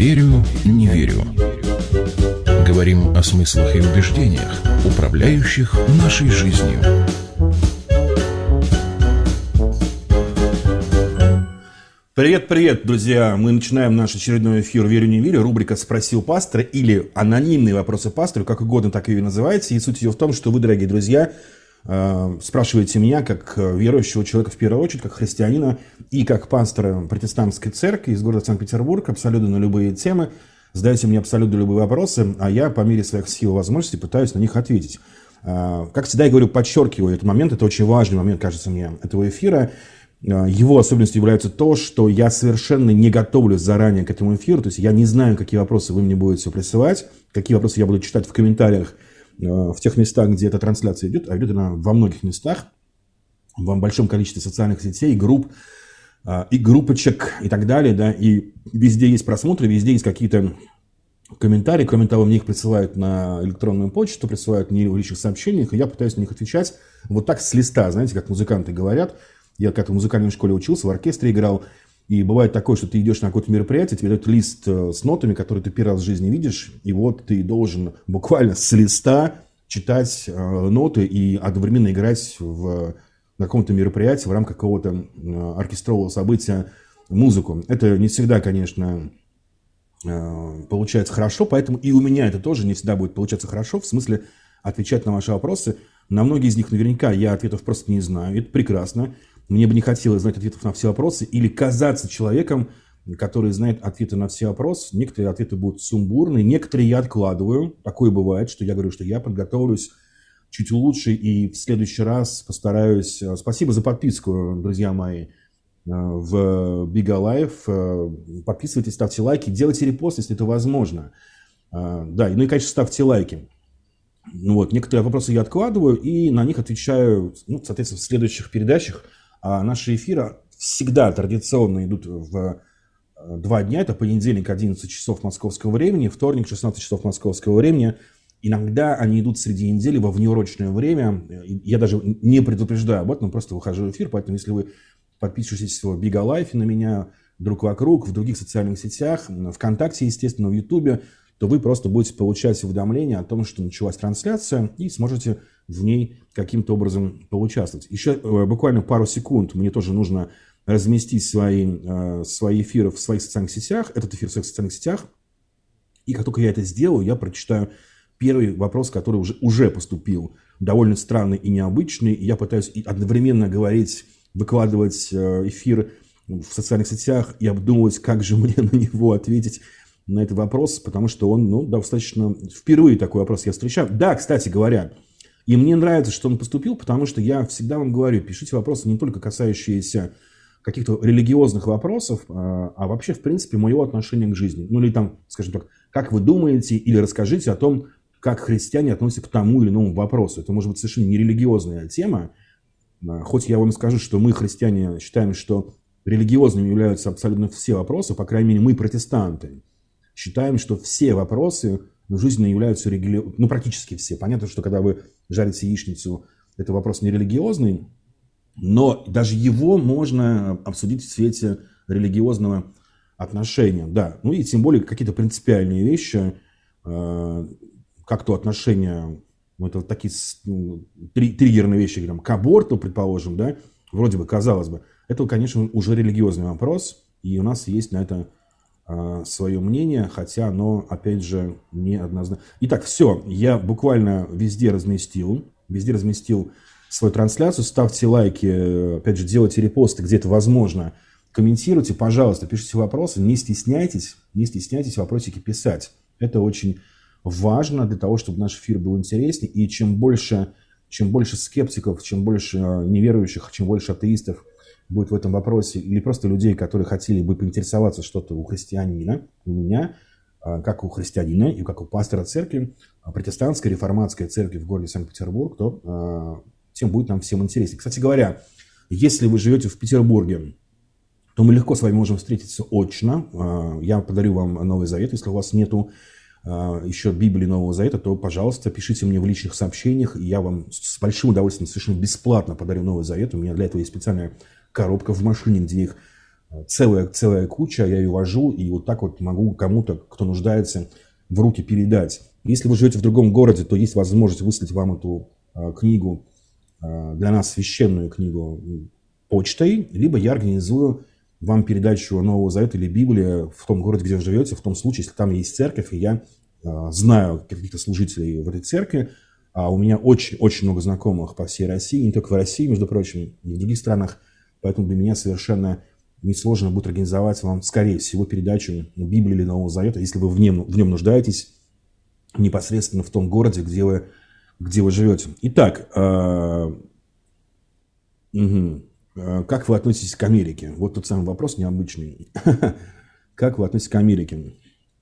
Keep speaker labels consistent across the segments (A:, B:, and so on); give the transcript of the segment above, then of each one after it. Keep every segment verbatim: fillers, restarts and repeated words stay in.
A: Верю, не верю. Говорим о смыслах и убеждениях, управляющих нашей жизнью.
B: Привет-привет, друзья! Мы начинаем наш очередной эфир «Верю, не верю». Рубрика «Спросил пастора» или «Анонимные вопросы пастору», как угодно так ее называете. И суть ее в том, что вы, дорогие друзья, спрашиваете меня, как верующего человека в первую очередь, как христианина и как пастора протестантской церкви из города Санкт-Петербург, абсолютно на любые темы. Задаете мне абсолютно любые вопросы, а я по мере своих сил и возможностей пытаюсь на них ответить. Как всегда я говорю, подчеркиваю этот момент, это очень важный момент, кажется мне, этого эфира. Его особенностью является то, что я совершенно не готовлюсь заранее к этому эфиру, то есть я не знаю, какие вопросы вы мне будете присылать, какие вопросы я буду читать в комментариях в тех местах, где эта трансляция идет, а идет она во многих местах, в большом количестве социальных сетей, групп, и группочек и так далее, да, и везде есть просмотры, везде есть какие-то комментарии, кроме того, мне их присылают на электронную почту, присылают мне в личных сообщениях, и я пытаюсь на них отвечать вот так с листа, знаете, как музыканты говорят. Я как-то в музыкальной школе учился, в оркестре играл, и бывает такое, что ты идешь на какое-то мероприятие, тебе дают лист с нотами, которые ты первый раз в жизни видишь, и вот ты должен буквально с листа читать ноты и одновременно играть в каком-то мероприятии в рамках какого-то оркестрового события музыку. Это не всегда, конечно, получается хорошо, поэтому и у меня это тоже не всегда будет получаться хорошо, в смысле отвечать на ваши вопросы. На многие из них наверняка я ответов просто не знаю, это прекрасно. Мне бы не хотелось знать ответов на все вопросы или казаться человеком, который знает ответы на все вопросы. Некоторые ответы будут сумбурные, некоторые я откладываю. Такое бывает, что я говорю, что я подготовлюсь чуть лучше и в следующий раз постараюсь. Спасибо за подписку, друзья мои, в Big Alive. Подписывайтесь, ставьте лайки, делайте репост, если это возможно. Да, ну и, конечно, ставьте лайки. Ну вот, некоторые вопросы я откладываю и на них отвечаю, ну, соответственно, в следующих передачах. А наши эфиры всегда традиционно идут в два дня. Это понедельник, одиннадцать часов московского времени, вторник, шестнадцать часов московского времени. Иногда они идут среди недели во внеурочное время. Я даже не предупреждаю об этом, просто выхожу в эфир. Поэтому, если вы подписываетесь в Big Alive на меня, друг вокруг, в других социальных сетях, ВКонтакте, естественно, в Ютубе, то вы просто будете получать уведомления о том, что началась трансляция, и сможете в ней каким-то образом поучаствовать. Еще буквально пару секунд мне тоже нужно разместить свои, свои эфиры в своих социальных сетях, этот эфир в своих социальных сетях. И как только я это сделаю, я прочитаю первый вопрос, который уже, уже поступил, довольно странный и необычный. И я пытаюсь одновременно говорить, выкладывать эфир в социальных сетях и обдумывать, как же мне на него ответить, на этот вопрос, потому что он, ну, достаточно... Впервые такой вопрос я встречаю. Да, кстати говоря, и мне нравится, что он поступил, потому что я всегда вам говорю, пишите вопросы не только касающиеся каких-то религиозных вопросов, а вообще, в принципе, моего отношения к жизни. Ну, или там, скажем так, как вы думаете, или расскажите о том, как христиане относятся к тому или иному вопросу. Это может быть совершенно не религиозная тема. Хоть я вам скажу, что мы, христиане, считаем, что религиозными являются абсолютно все вопросы, по крайней мере, мы, протестанты, считаем, что все вопросы жизненно являются религиозными, ну, практически все. Понятно, что когда вы жарите яичницу, это вопрос не религиозный, но даже его можно обсудить в свете религиозного отношения. Да, ну и тем более какие-то принципиальные вещи, э, как то отношение, ну, это вот такие ну, три, триггерные вещи, там, к аборту, предположим, да, вроде бы, казалось бы, это, конечно, уже религиозный вопрос, и у нас есть на это свое мнение, хотя оно, опять же, не однозначно. Итак, все, я буквально везде разместил, везде разместил свою трансляцию. Ставьте лайки, опять же, делайте репосты, где это возможно. Комментируйте, пожалуйста, пишите вопросы, не стесняйтесь, не стесняйтесь вопросики писать. Это очень важно для того, чтобы наш эфир был интереснее. И чем больше, чем больше скептиков, чем больше неверующих, чем больше атеистов будет в этом вопросе, или просто людей, которые хотели бы поинтересоваться что-то у христианина, у меня, как у христианина и как у пастора церкви, протестантской реформатской церкви в городе Санкт-Петербург, то тем будет нам всем интереснее. Кстати говоря, если вы живете в Петербурге, то мы легко с вами можем встретиться очно. Я подарю вам Новый Завет. Если у вас нету еще Библии Нового Завета, то, пожалуйста, пишите мне в личных сообщениях, и я вам с большим удовольствием совершенно бесплатно подарю Новый Завет. У меня для этого есть специальная коробка в машине, где их целая, целая куча, я ее вожу, и вот так вот могу кому-то, кто нуждается, в руки передать. Если вы живете в другом городе, то есть возможность выслать вам эту э, книгу, э, для нас священную книгу, почтой, либо я организую вам передачу Нового Завета или Библии в том городе, где вы живете, в том случае, если там есть церковь, и я э, знаю каких-то служителей в этой церкви, а у меня очень-очень много знакомых по всей России, не только в России, между прочим, и в других странах, поэтому для меня совершенно несложно будет организовать вам, скорее всего, передачу Библии или Нового Завета, если вы в нем, в нем нуждаетесь, непосредственно в том городе, где вы, где вы живете. Итак, э, угу, э, как вы относитесь к Америке? Вот тот самый вопрос необычный. Как вы относитесь к Америке?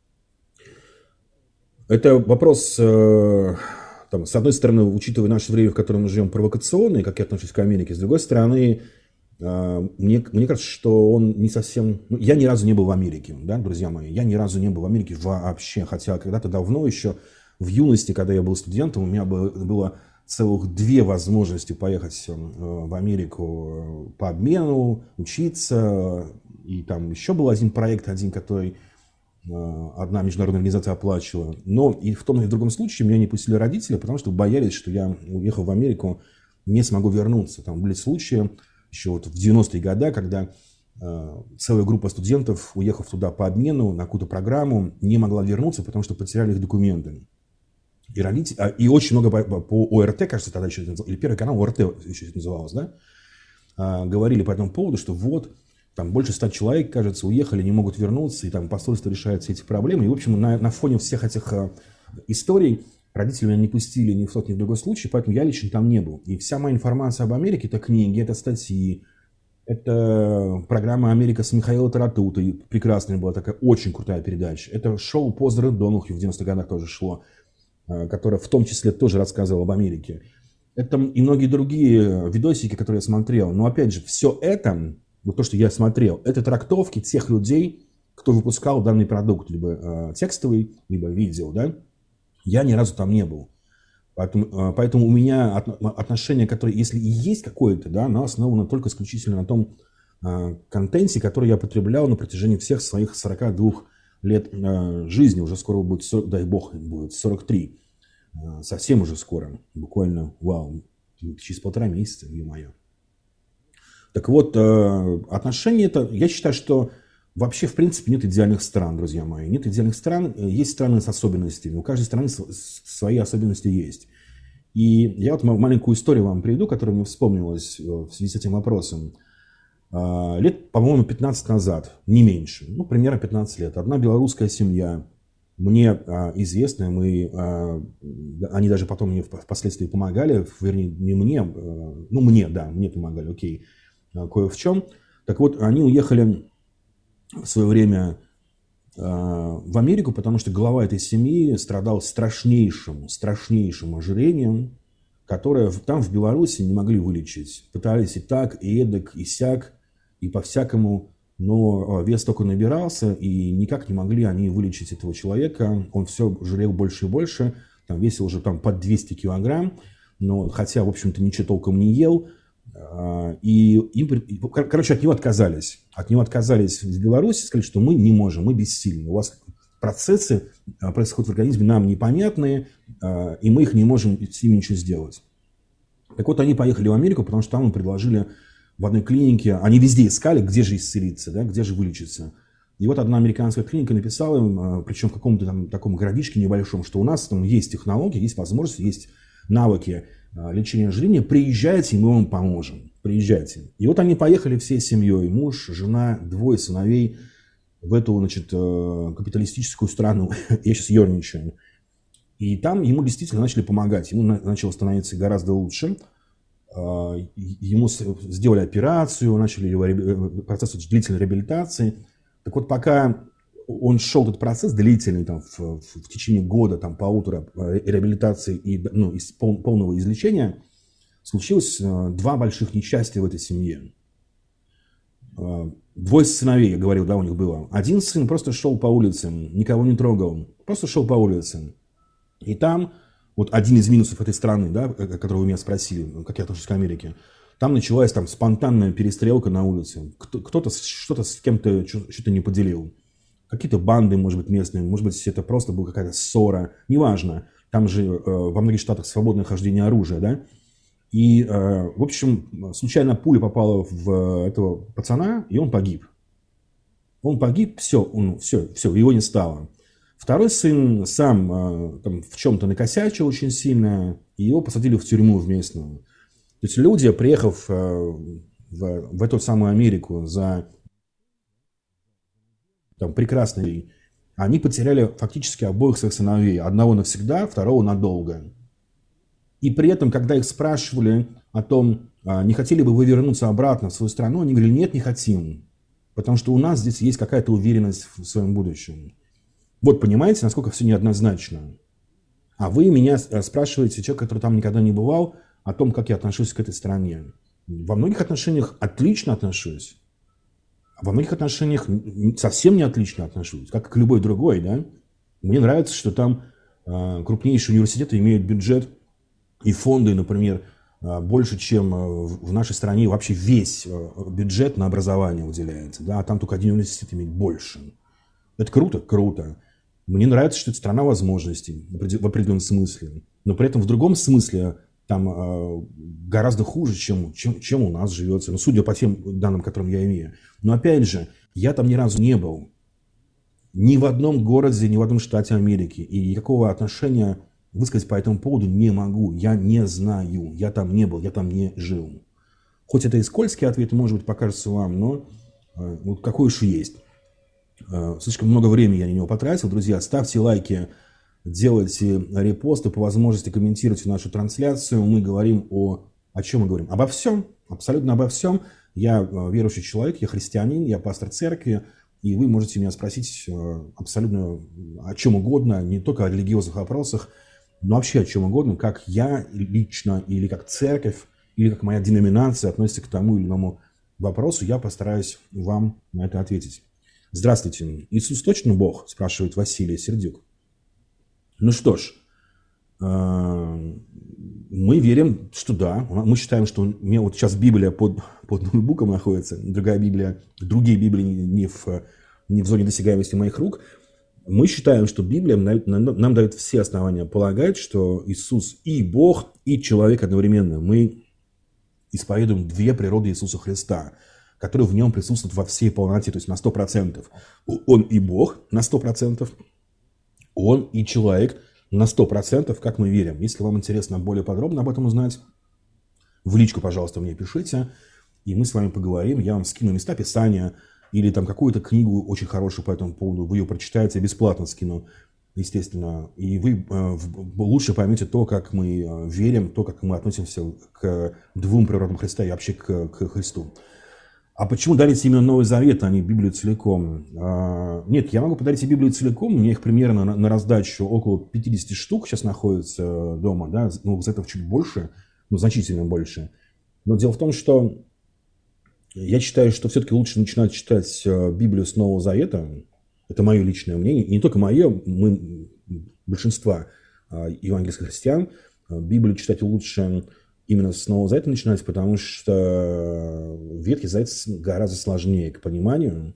B: Это вопрос, э, там, с одной стороны, учитывая наше время, в котором мы живем, провокационный, как я отношусь к Америке, с другой стороны, Мне, мне кажется, что он не совсем... Ну, я ни разу не был в Америке, да, друзья мои. Я ни разу не был в Америке вообще. Хотя когда-то давно еще, в юности, когда я был студентом, у меня было, было целых две возможности поехать в Америку по обмену, учиться. И там еще был один проект, один, который одна международная организация оплачивала. Но и в том и в другом случае меня не пустили родители, потому что боялись, что я, уехав в Америку, не смогу вернуться. Там были случаи... Еще вот в девяностые годы, когда э, целая группа студентов, уехав туда по обмену на какую-то программу, не могла вернуться, потому что потеряли их документы. И, родители, а, и очень много по, по ОРТ, кажется, тогда еще это называлось, или Первый канал, ОРТ еще это называлось, да, а, говорили по этому поводу, что вот, там больше ста человек, кажется, уехали, не могут вернуться, и там посольство решает все эти проблемы. И, в общем, на, на фоне всех этих а, историй родители меня не пустили ни в тот, ни в другой случай, поэтому я лично там не был. И вся моя информация об Америке – это книги, это статьи, это программа «Америка» с Михаилом Таратутой. Прекрасная была такая, очень крутая передача. Это шоу «Поздно Донухью» в девяностых годах тоже шло, которое в том числе тоже рассказывало об Америке. Это и многие другие видосики, которые я смотрел. Но опять же, все это, вот то, что я смотрел, это трактовки тех людей, кто выпускал данный продукт, либо текстовый, либо видео, да. Я ни разу там не был. Поэтому, поэтому у меня отношение, которое, если и есть какое-то, да, оно основано только исключительно на том э, контенте, который я потреблял на протяжении всех своих сорока двух лет э, жизни. Уже скоро будет, сорок, дай бог, будет сорок три. Э, совсем уже скоро. Буквально, вау, через полтора месяца, ё-моё. Так вот, э, отношения это, я считаю, что вообще, в принципе, нет идеальных стран, друзья мои. Нет идеальных стран. Есть страны с особенностями. У каждой страны свои особенности есть. И я вот маленькую историю вам приведу, которая мне вспомнилась в связи с этим вопросом. Лет, по-моему, пятнадцать назад, не меньше, ну, примерно пятнадцать лет, одна белорусская семья, мне известная, мы, они даже потом мне впоследствии помогали, вернее, не мне, ну, мне, да, мне помогали, окей, кое в чем. Так вот, они уехали в свое время э, в Америку, потому что глава этой семьи страдал страшнейшим, страшнейшим ожирением, которое там в Беларуси не могли вылечить. Пытались и так, и эдак, и сяк, и по-всякому, но вес только набирался, и никак не могли они вылечить этого человека. Он все жирел больше и больше, там весил уже там под двести килограмм, но хотя, в общем-то, ничего толком не ел. И им, короче, от него отказались. От него отказались в Беларуси, сказали, что мы не можем, мы бессильны. У вас процессы происходят в организме нам непонятные, и мы их не можем с ними ничего сделать. Так вот, они поехали в Америку, потому что там им предложили в одной клинике, они везде искали, где же исцелиться, да, где же вылечиться. И вот одна американская клиника написала им, причем в каком-то там таком городишке небольшом, что у нас там есть технологии, есть возможности, есть навыки лечения ожирения, приезжайте, и мы вам поможем. Приезжайте. И вот они поехали всей семьей, муж, жена, двое сыновей в эту, значит, капиталистическую страну. Я сейчас ерничаю. И там ему действительно начали помогать. Ему начало становиться гораздо лучше. Ему сделали операцию, начали процесс длительной реабилитации. Так вот, пока он шел этот процесс длительный, там, в, в, в течение года, там, полутора реабилитации и, ну, из пол, полного излечения, случилось э, два больших несчастья в этой семье. Э, двое сыновей, я говорил, да, у них было. Один сын просто шел по улице, никого не трогал, просто шел по улице. И там, вот один из минусов этой страны, да, который вы меня спросили, как я отношусь к Америке, Там началась там спонтанная перестрелка на улице. Кто-то что-то с кем-то что-то не поделил. Какие-то банды, может быть, местные, может быть, это просто была какая-то ссора. Неважно. Там же э, во многих штатах свободное хождение оружия, да? И, э, в общем, случайно пуля попала в этого пацана, и он погиб. Он погиб, все, он, все, все, его не стало. Второй сын сам э, там, в чем-то накосячил очень сильно, и его посадили в тюрьму в местную. То есть люди, приехав э, в, в эту самую Америку за там, прекрасный, они потеряли фактически обоих своих сыновей. Одного навсегда, второго надолго. И при этом, когда их спрашивали о том, не хотели бы вы вернуться обратно в свою страну, они говорили, нет, не хотим. Потому что у нас здесь есть какая-то уверенность в своем будущем. Вот понимаете, насколько все неоднозначно. А вы меня спрашиваете, человек, который там никогда не бывал, о том, как я отношусь к этой стране. Во многих отношениях отлично отношусь. А во многих отношениях совсем не отлично отношусь, как и к любой другой. Да? Мне нравится, что там э, крупнейшие университеты имеют бюджет и фонды, например, э, больше, чем в нашей стране вообще весь бюджет на образование выделяется. Да? А там только один университет имеет больше. Это круто? Круто. Мне нравится, что это страна возможностей в определенном смысле. Но при этом в другом смысле там э, гораздо хуже, чем, чем, чем у нас живется. Ну, судя по тем данным, которые я имею. Но опять же, я там ни разу не был. Ни в одном городе, ни в одном штате Америки. И никакого отношения высказать по этому поводу не могу. Я не знаю. Я там не был, я там не жил. Хоть это и скользкий ответ, может быть, покажется вам, но э, вот какой уж и есть. Э, слишком много времени я на него потратил. Друзья, ставьте лайки, делайте репосты, по возможности комментируйте нашу трансляцию. Мы говорим о... О чем мы говорим? Обо всем. Абсолютно обо всем. Я верующий человек, я христианин, я пастор церкви. И вы можете меня спросить абсолютно о чем угодно, не только о религиозных вопросах, но вообще о чем угодно, как я лично, или как церковь, или как моя деноминация относится к тому или иному вопросу. Я постараюсь вам на это ответить. Здравствуйте. Иисус точно Бог? Спрашивает Василий Сердюк. Ну что ж, мы верим, что да. Мы считаем, что у меня вот сейчас Библия под, под ноутбуком находится, другая Библия, другие Библии не в, не в зоне досягаемости моих рук. Мы считаем, что Библия нам дает все основания полагать, что Иисус и Бог, и человек одновременно. Мы исповедуем две природы Иисуса Христа, которые в нем присутствуют во всей полноте, то есть на сто процентов. Он и Бог на сто процентов. Он и человек на сто процентов, как мы верим. Если вам интересно более подробно об этом узнать, в личку, пожалуйста, мне пишите, и мы с вами поговорим. Я вам скину места Писания или там какую-то книгу очень хорошую по этому поводу. Вы ее прочитаете, я бесплатно скину, естественно. И вы э, лучше поймете то, как мы э, верим, то, как мы относимся к двум природам Христа и вообще к, к Христу. А почему дарить именно Новый Завет, а не Библию целиком? А, нет, я могу подарить и Библию целиком. У меня их примерно на, на раздачу около пятьдесят штук сейчас находится дома. Да? Новых Заветов чуть больше, ну, значительно больше. Но дело в том, что я считаю, что все-таки лучше начинать читать Библию с Нового Завета. Это мое личное мнение. И не только мое, мы, большинства евангельских христиан, Библию читать лучше именно с Нового Завета начинать, потому что Ветхий Завет гораздо сложнее к пониманию.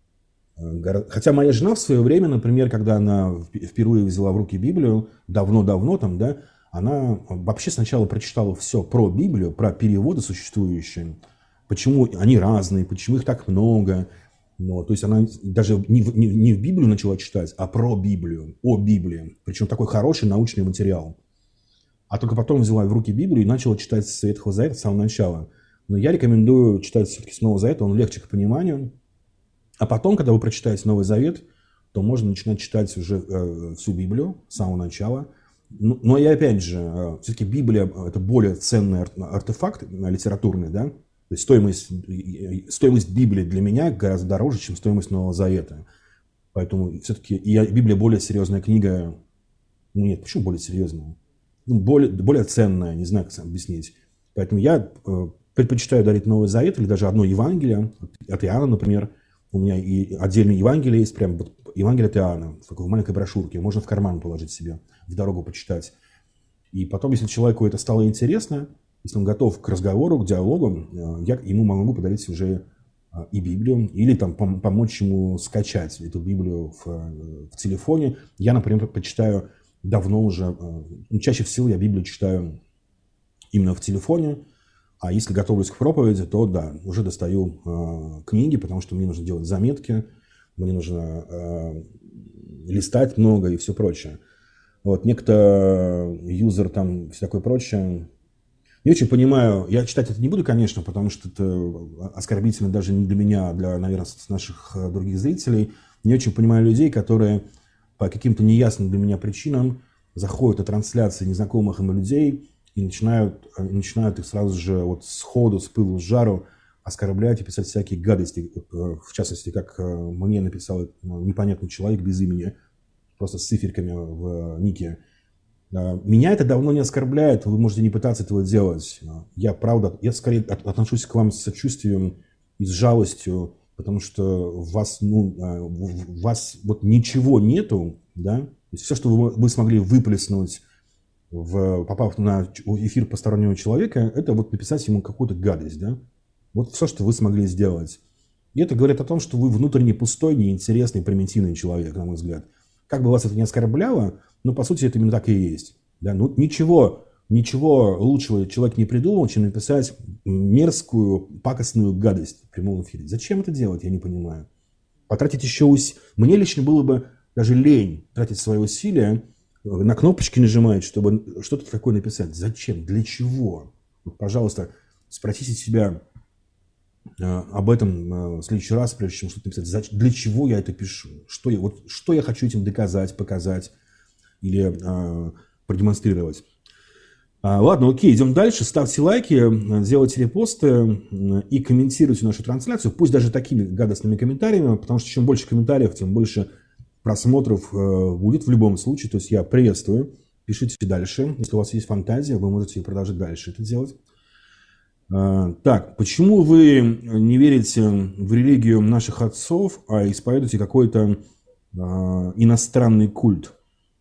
B: Хотя моя жена в свое время, например, когда она впервые взяла в руки Библию, давно-давно там, да, она вообще сначала прочитала все про Библию, про переводы существующие, почему они разные, почему их так много. Ну, то есть она даже не в, не, не в Библию начала читать, а про Библию, о Библии. Причем такой хороший научный материал. А только потом взяла в руки Библию и начала читать с Ветхого Завета с самого начала. Но я рекомендую читать все-таки с Нового Завета, он легче к пониманию. А потом, когда вы прочитаете Новый Завет, то можно начинать читать уже э, всю Библию с самого начала. Но, но и опять же, э, все-таки Библия – это более ценный артефакт литературный, да? То есть стоимость, стоимость Библии для меня гораздо дороже, чем стоимость Нового Завета. Поэтому все-таки и Библия более серьезная книга. Ну нет, почему более серьезная? Ну, более, более ценная, не знаю, как объяснить. Поэтому я э, предпочитаю дарить Новый Завет или даже одно Евангелие от Иоанна, например. У меня и отдельное Евангелие есть, прям вот Евангелие от Иоанна, в такой маленькой брошюрке. Можно в карман положить себе, в дорогу почитать. И потом, если человеку это стало интересно, Если он готов к разговору, к диалогу, я ему могу подарить уже и Библию, или там помочь ему скачать эту Библию в, в телефоне. Я, например, почитаю давно уже, ну, чаще всего я Библию читаю именно в телефоне, а если готовлюсь к проповеди, то да, уже достаю э, книги, потому что мне нужно делать заметки, мне нужно э, листать много и все прочее. Вот, некто юзер там, все такое прочее. Не очень понимаю, я читать это не буду, конечно, потому что это оскорбительно даже не для меня, а для, наверное, наших других зрителей. Не очень понимаю людей, которые по каким-то неясным для меня причинам заходят на трансляции незнакомых им людей и начинают, начинают их сразу же вот сходу, с пылу, с жару оскорблять и писать всякие гадости. В частности, как мне написал непонятный человек без имени, просто с циферками в нике. Меня это давно не оскорбляет, вы можете не пытаться этого делать. Я, правда, я скорее отношусь к вам с сочувствием и с жалостью, потому что у вас, ну, у вас вот ничего нету, да? То есть все, что вы, вы смогли выплеснуть, в, попав на эфир постороннего человека, это вот написать ему какую-то гадость, да? Вот все, что вы смогли сделать. И это говорит о том, что вы внутренне пустой, неинтересный, примитивный человек, на мой взгляд. Как бы вас это не оскорбляло, но по сути это именно так и есть. Да? Ну, ничего, ничего лучшего человек не придумал, чем написать мерзкую, пакостную гадость в прямом эфире. Зачем это делать, я не понимаю. Потратить еще усилия. Мне лично было бы даже лень тратить свои усилия, на кнопочки нажимать, чтобы что-то такое написать. Зачем? Для чего? Вот, пожалуйста, спросите себя э, об этом э, в следующий раз, прежде чем что-то написать. Зачем, для чего я это пишу? Что я, вот, что я хочу этим доказать, показать или э, продемонстрировать? А, ладно, окей, идем дальше. Ставьте лайки, делайте репосты э, и комментируйте нашу трансляцию. Пусть даже такими гадостными комментариями, потому что чем больше комментариев, тем больше просмотров э, будет в любом случае. То есть я приветствую. Пишите дальше. Если у вас есть фантазия, вы можете продолжать дальше это делать. Э, так, почему вы не верите в религию наших отцов, а исповедуете какой-то э, иностранный культ?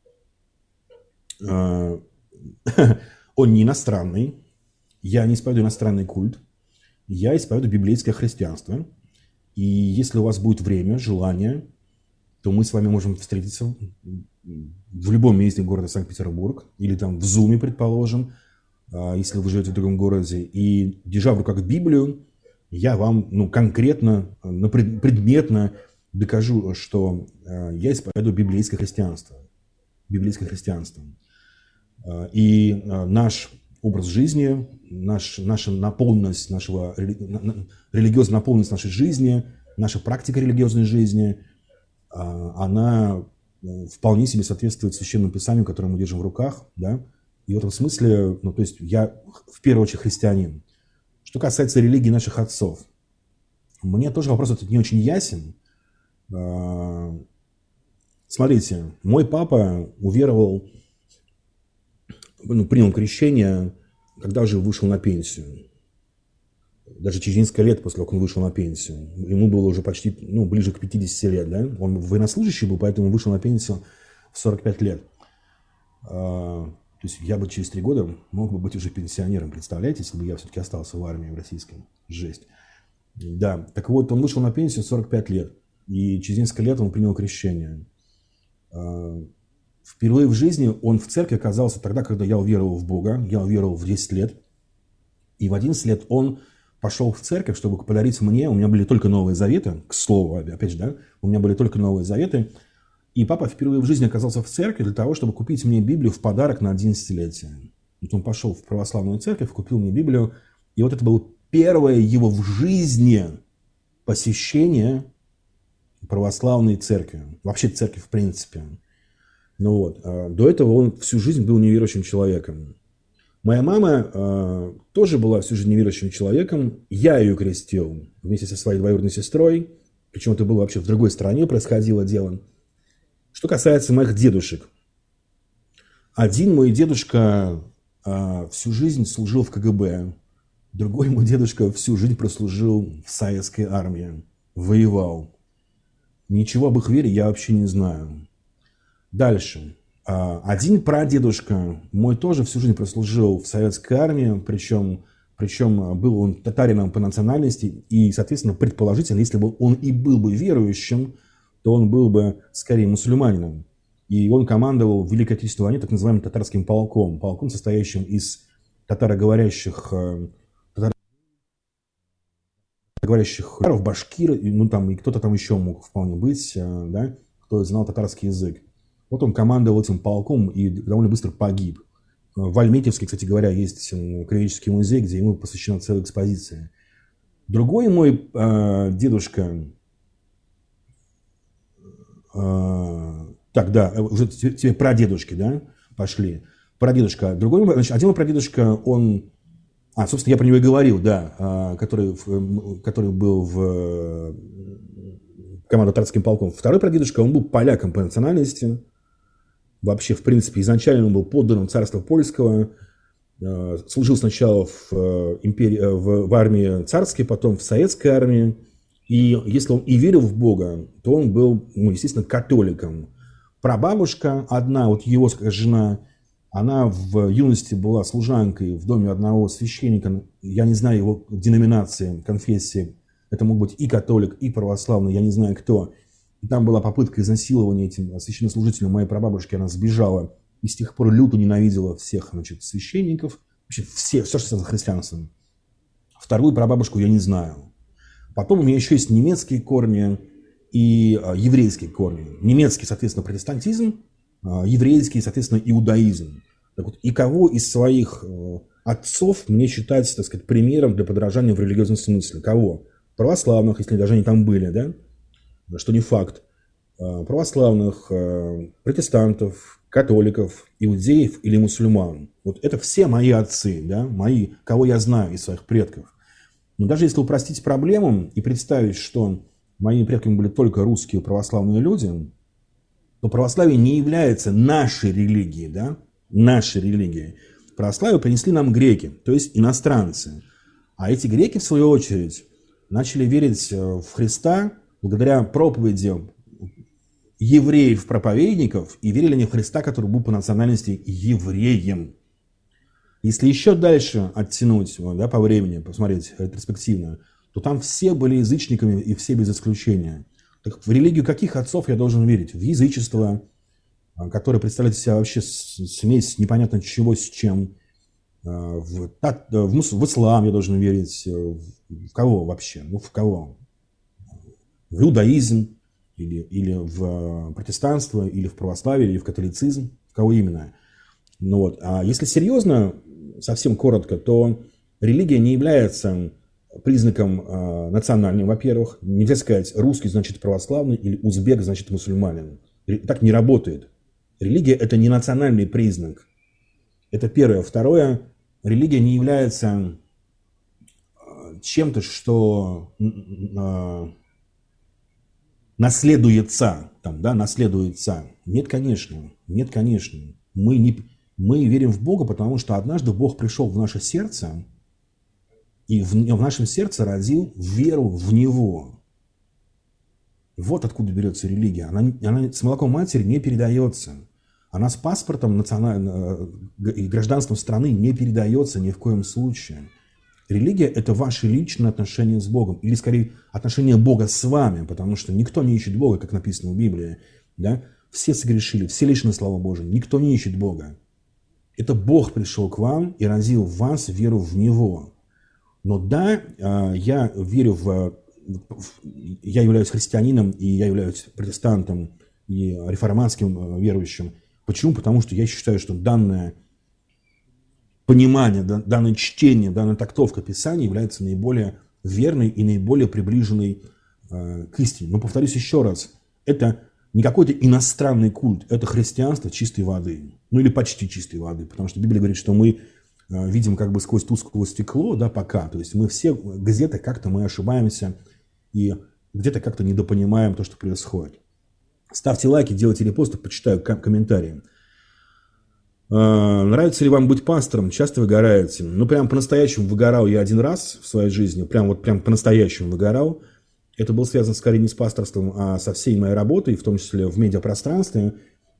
B: Э, он не иностранный. Я не исповедую иностранный культ. Я исповедую библейское христианство. И если у вас будет время, желание, то мы с вами можем встретиться в любом месте города Санкт-Петербург или там в Зуме, предположим, если вы живете в другом городе. И, держа в руках Библию, я вам ну, конкретно, предметно докажу, что я исповедую библейское христианство. Библейское христианство. И наш образ жизни, наш, наша наполненность нашего, религиозная наполненность нашей жизни, наша практика религиозной жизни, она вполне себе соответствует священному писанию, которое мы держим в руках, да, и в этом смысле, ну, то есть я в первую очередь христианин. Что касается религии наших отцов, мне тоже вопрос этот не очень ясен. Смотрите, мой папа уверовал, ну, принял крещение, когда уже вышел на пенсию. Даже через несколько лет после того, как он вышел на пенсию. Ему было уже почти, ну, ближе к пятидесяти лет, да? Он военнослужащий был, поэтому вышел на пенсию в сорок пять лет. А, то есть я бы через три года мог бы быть уже пенсионером, представляете, если бы я все-таки остался в армии в российской. Жесть. Да, так вот, он вышел на пенсию в сорок пять лет. И через несколько лет он принял крещение. А, впервые в жизни он в церкви оказался тогда, когда я уверовал в Бога. Я уверовал в десять лет. И в одиннадцать лет он пошел в церковь, чтобы подарить мне, у меня были только Новые Заветы, к слову, опять же, да, у меня были только Новые Заветы, и папа впервые в жизни оказался в церкви для того, чтобы купить мне Библию в подарок на одиннадцатилетие. Вот он пошел в православную церковь, купил мне Библию, и вот это было первое его в жизни посещение православной церкви, вообще церкви в принципе. Ну вот, до этого он всю жизнь был неверующим человеком. Моя мама э, тоже была всю жизнь неверующим человеком. Я ее крестил вместе со своей двоюродной сестрой. Причем это было вообще в другой стране, происходило дело. Что касается моих дедушек. Один мой дедушка э, всю жизнь служил в ка гэ бэ. Другой мой дедушка всю жизнь прослужил в советской армии. Воевал. Ничего об их вере я вообще не знаю. Дальше. Один прадедушка мой тоже всю жизнь прослужил в советской армии, причем, причем был он татарином по национальности, и, соответственно, предположительно, если бы он и был бы верующим, то он был бы скорее мусульманином. И он командовал в Великой Отечественной войне так называемым татарским полком, полком, состоящим из татароговорящих, татароговорящих башкир, ну там и кто-то там еще мог вполне быть, да, кто знал татарский язык. Вот он командовал этим полком и довольно быстро погиб. В Альметьевске, кстати говоря, есть краеведческий музей, где ему посвящена целая экспозиция. Другой мой э, дедушка, э, так, да, уже тебе прадедушки, да, пошли. Прадедушка. Другой, значит, один мой прадедушка, он, а, собственно, я про него и говорил, да, э, который, который был в команду татарским полком. Второй прадедушка, он был поляком по национальности. Вообще, в принципе, изначально он был подданным царства польского, служил сначала в, империи, в, в армии царской, потом в советской армии. И если он и верил в Бога, то он был, ну, естественно, католиком. Прабабушка одна, вот его жена, она в юности была служанкой в доме одного священника, я не знаю его деноминации, конфессии, это мог быть и католик, и православный, я не знаю кто. И там была попытка изнасилования этим священнослужителем моей прабабушки, она сбежала и с тех пор люто ненавидела всех, значит, священников, вообще все, все, что связано с христианством. Вторую прабабушку я не знаю. Потом у меня еще есть немецкие корни и а, еврейские корни. Немецкий, соответственно, протестантизм, а, еврейский, соответственно, иудаизм. Так вот, и кого из своих а, отцов мне считать, так сказать, примером для подражания в религиозном смысле? Кого? Православных, если даже они там были, да? Что не факт, православных, протестантов, католиков, иудеев или мусульман. Вот это все мои отцы, да, мои, кого я знаю из своих предков. Но даже если упростить проблему и представить, что моими предками были только русские православные люди, то православие не является нашей религией, да, нашей религией. Православие принесли нам греки, то есть иностранцы. А эти греки, в свою очередь, начали верить в Христа благодаря проповеди евреев-проповедников, и верили они в Христа, который был по национальности евреем. Если еще дальше оттянуть, да, по времени, посмотреть ретроспективно, то там все были язычниками, и все без исключения. Так в религию каких отцов я должен верить? В язычество, которое представляет из себя вообще смесь непонятно чего с чем. В, в, в ислам я должен верить. В кого вообще? Ну, в кого? В иудаизм, или, или в протестанство, или в православие, или в католицизм. В кого именно? Ну, вот. А если серьезно, совсем коротко, то религия не является признаком э, национальным, во-первых. Нельзя сказать, русский значит православный, или узбек значит мусульманин. Так не работает. Религия – это не национальный признак. Это первое. Второе. Религия не является чем-то, что э, наследуется, там, да, наследуется. Нет, конечно, нет, конечно. Мы, не, мы верим в Бога, потому что однажды Бог пришел в наше сердце, и в, в нашем сердце родил веру в Него. Вот откуда берется религия. Она, она с молоком матери не передается. Она с паспортом национальным и гражданством страны не передается ни в коем случае. Религия – это ваши личные отношения с Богом. Или, скорее, отношения Бога с вами, потому что никто не ищет Бога, как написано в Библии. Да? Все согрешили, все лишены славы Божией. Никто не ищет Бога. Это Бог пришел к вам и родил в вас веру в Него. Но да, я верю в... Я являюсь христианином, и я являюсь протестантом, и реформатским верующим. Почему? Потому что я считаю, что данное понимание, данное чтение, данная трактовка Писания является наиболее верной и наиболее приближенной э, к истине. Но повторюсь еще раз, это не какой-то иностранный культ, это христианство чистой воды. Ну или почти чистой воды, потому что Библия говорит, что мы э, видим как бы сквозь тусклое стекло, да, пока. То есть мы все где-то как-то мы ошибаемся и где-то как-то недопонимаем то, что происходит. Ставьте лайки, делайте репосты, почитаю комментарии. Нравится ли вам быть пастором? Часто выгораете? Ну, прям по-настоящему выгорал я один раз в своей жизни. Прям вот прям по-настоящему выгорал. Это было связано скорее не с пасторством, а со всей моей работой, в том числе в медиапространстве.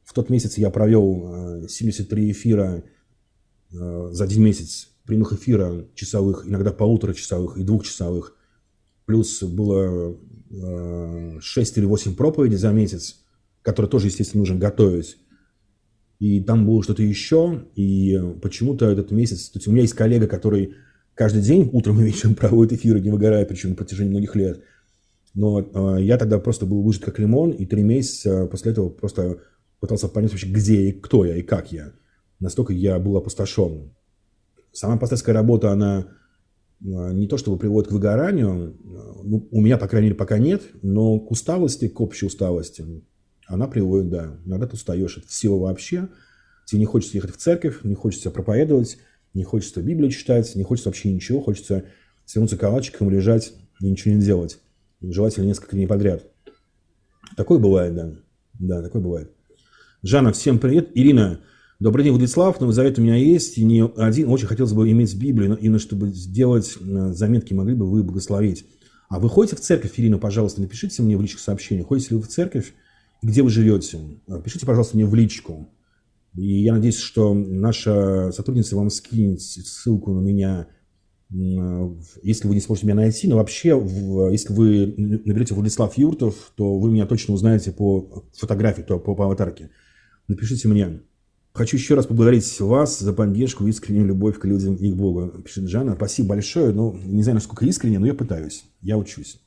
B: В тот месяц я провел семьдесят три эфира за один месяц, прямых эфира часовых, иногда полуторачасовых и двухчасовых. Плюс было шесть или восемь проповедей за месяц, которые тоже, естественно, нужно готовить. И там было что-то еще. И почему-то этот месяц... То есть у меня есть коллега, который каждый день, утром и вечером проводит эфиры, не выгорая, причем на протяжении многих лет. Но э, я тогда просто был выжат как лимон, и три месяца после этого просто пытался понять вообще, где и кто я, и как я. Настолько я был опустошен. Сама пасторская работа, она э, не то чтобы приводит к выгоранию, э, ну, у меня, по крайней мере, пока нет, но к усталости, к общей усталости она приводит, да. Иногда ты устаешь от всего вообще, тебе не хочется ехать в церковь, не хочется проповедовать, не хочется Библию читать, не хочется вообще ничего, хочется свернуться калачиком, лежать и ничего не делать. Желательно несколько дней подряд. Такое бывает, да. Да, такое бывает. Жанна, всем привет. Ирина, добрый день, Владислав. Новый Завет у меня есть. И не один. Очень хотелось бы иметь Библию. И чтобы сделать заметки, могли бы вы благословить. А вы ходите в церковь, Ирина, пожалуйста, напишите мне в личных сообщениях. Ходите ли вы в церковь? Где вы живете? Пишите, пожалуйста, мне в личку. И я надеюсь, что наша сотрудница вам скинет ссылку на меня, если вы не сможете меня найти. Но вообще, если вы наберете Владислав Юртов, то вы меня точно узнаете по фотографии, то по, по аватарке. Напишите мне. Хочу еще раз поблагодарить вас за поддержку и искреннюю любовь к людям и к Богу. Пишет Жанна. Спасибо большое. Ну, не знаю, насколько искренне, но я пытаюсь. Я учусь.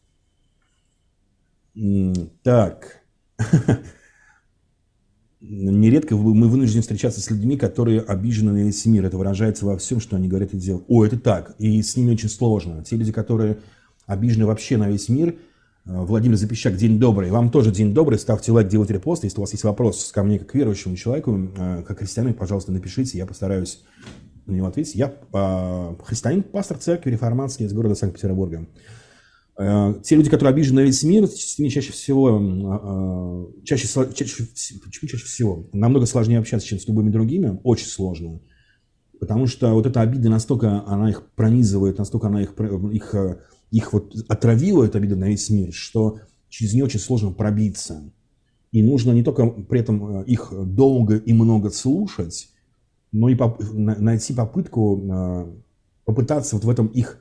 B: Так. Нередко мы вынуждены встречаться с людьми, которые обижены на весь мир. Это выражается во всем, что они говорят и делают. О, это так. И с ними очень сложно. Те люди, которые обижены вообще на весь мир. Владимир Запищак, день добрый. Вам тоже день добрый. Ставьте лайк, делайте репост. Если у вас есть вопрос ко мне, как верующему человеку, как христианину, пожалуйста, напишите. Я постараюсь на него ответить. Я христианин, пастор церкви реформатский из города Санкт-Петербурга. Те люди, которые обижены на весь мир, с ними чаще всего, чаще, чаще, почему чаще всего, намного сложнее общаться, чем с любыми другими, очень сложно. Потому что вот эта обида настолько, она их пронизывает, настолько она их, их, их вот отравила, эта обида на весь мир, что через нее очень сложно пробиться. И нужно не только при этом их долго и много слушать, но и поп- найти попытку, попытаться вот в этом их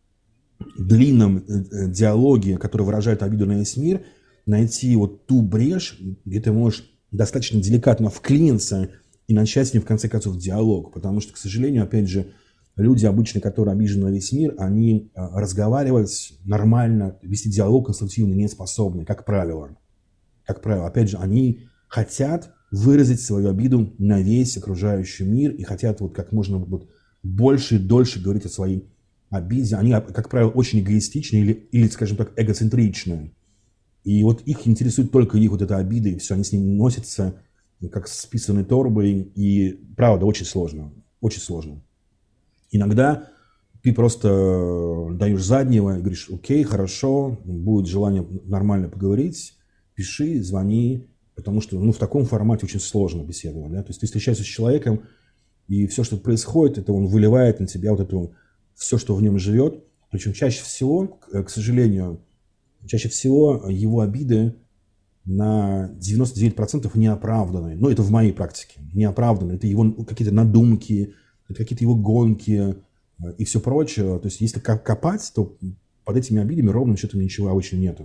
B: длинном диалоге, который выражает обиду на весь мир, найти вот ту брешь, где ты можешь достаточно деликатно вклиниться и начать с ним, в конце концов, диалог. Потому что, к сожалению, опять же, люди обычно, которые обижены на весь мир, они разговаривать нормально, вести диалог конструктивно не способны, как правило. Как правило, опять же, они хотят выразить свою обиду на весь окружающий мир и хотят вот как можно вот больше и дольше говорить о своей обиде. Они, как правило, очень эгоистичны или, или, скажем так, эгоцентричны. И вот их интересует только их вот эта обида, и все, они с ним носятся как с писаной торбой, и правда, очень сложно, очень сложно. Иногда ты просто даешь заднего и говоришь: окей, хорошо, будет желание нормально поговорить, пиши, звони, потому что ну, в таком формате очень сложно беседовать. Да? То есть ты встречаешься с человеком, и все, что происходит, это он выливает на тебя вот эту все, что в нем живет. Причем чаще всего, к сожалению, чаще всего его обиды на девяносто девять процентов неоправданные. Ну, это в моей практике. Неоправданные. Это его какие-то надумки, это какие-то его гонки и все прочее. То есть, если копать, то под этими обидами ровным счетом ничего обычно нету.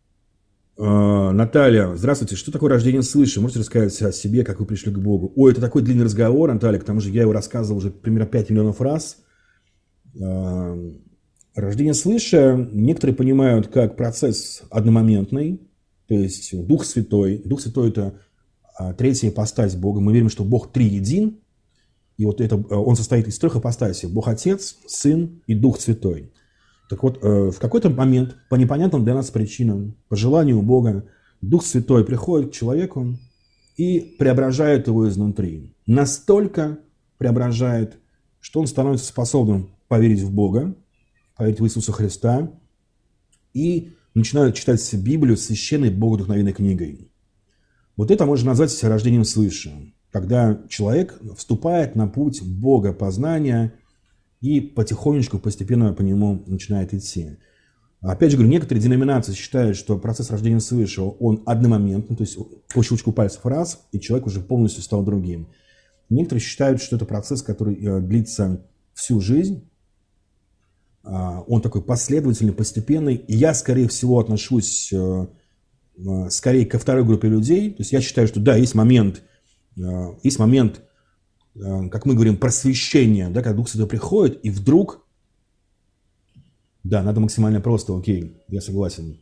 B: Наталья, здравствуйте. Что такое рождение свыше? Можете рассказать о себе, как вы пришли к Богу? Ой, это такой длинный разговор, Наталья, к тому же я его рассказывал уже примерно пять миллионов раз. Рождение свыше некоторые понимают как процесс одномоментный, то есть Дух Святой. Дух Святой – это третья ипостась Бога. Мы верим, что Бог триедин, и вот это, он состоит из трех ипостасей – Бог Отец, Сын и Дух Святой. Так вот, в какой-то момент, по непонятным для нас причинам, по желанию Бога, Дух Святой приходит к человеку и преображает его изнутри. Настолько преображает, что он становится способным поверить в Бога, поверить в Иисуса Христа и начинают читать Библию священной богодухновенной книгой. Вот это можно назвать рождением свыше, когда человек вступает на путь Бога познания и потихонечку, постепенно по нему начинает идти. Опять же говорю, некоторые деноминации считают, что процесс рождения свыше, он одномоментный, то есть по щелчку пальцев раз, и человек уже полностью стал другим. Некоторые считают, что это процесс, который длится всю жизнь, он такой последовательный, постепенный, и я, скорее всего, отношусь скорее ко второй группе людей, то есть я считаю, что да, есть момент, есть момент, как мы говорим, просвещения, да, когда Дух Святой приходит, и вдруг да, надо максимально просто, окей, я согласен.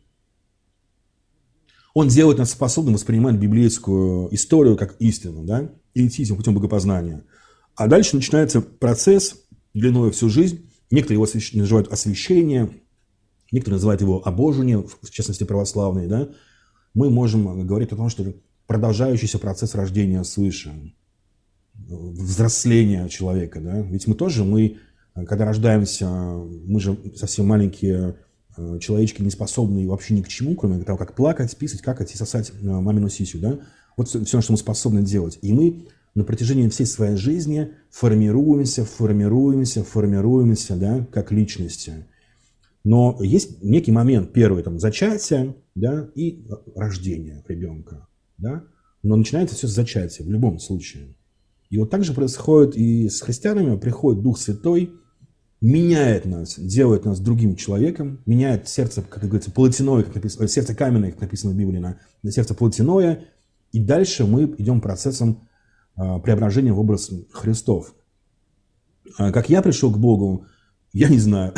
B: Он делает нас способным воспринимать библейскую историю как истину, да, и идти этим путем богопознания. А дальше начинается процесс длиной всю жизнь. Некоторые его называют освящение, некоторые называют его обожение, в частности православные, да. Мы можем говорить о том, что продолжающийся процесс рождения свыше, взросления человека, да. Ведь мы тоже, мы... Когда рождаемся, мы же совсем маленькие человечки, не способные вообще ни к чему, кроме того, как плакать, писать, какать и сосать мамину сисю. Да? Вот все, что мы способны делать. И мы на протяжении всей своей жизни формируемся, формируемся, формируемся, да, как личности. Но есть некий момент, первый, там, зачатие, да, и рождение ребенка. Да? Но начинается все с зачатия в любом случае. И вот так же происходит и с христианами. Приходит Дух Святой, меняет нас, делает нас другим человеком, меняет сердце, как говорится, плотяное, как написано, сердце каменное, как написано в Библии, на, на сердце плотяное, и дальше мы идем процессом а, преображения в образ Христов. А, как я пришел к Богу, я не знаю.